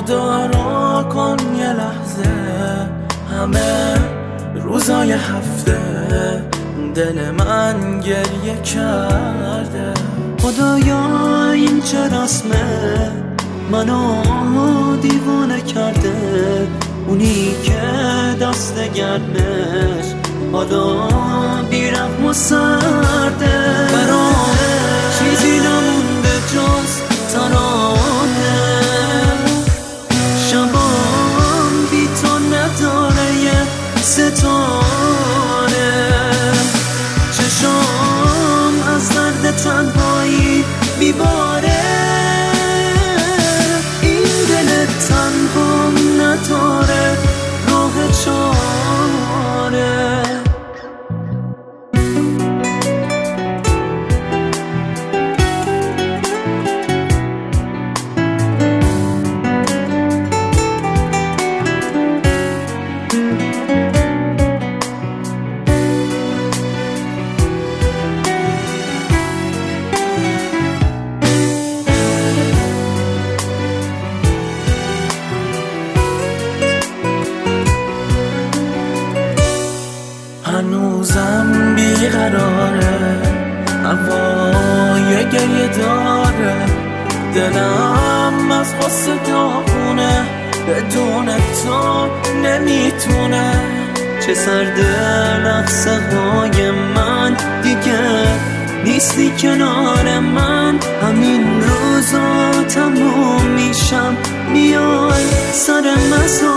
خدا را کن یه لحظه، همه روزای هفته دل من گریه کرده. خدایا این چه رسمه منو دیوانه کرده، اونی که دست گرمش حالا بیرحم و سرده. برام چیزی نمونده جز ترانه، شبام بی تو نداره یه ستاره، چشام از درد تنهایی بیباره، این دل تنها نداره راه چاره. هنوزم بیقراره، هوای گریه داره، دلم از غصه داغونه، بدون تو نمیتونه. چه سرده لحظه های من دیگه نیستی کنار من، همین روزا تموم میشم میای سر مزار.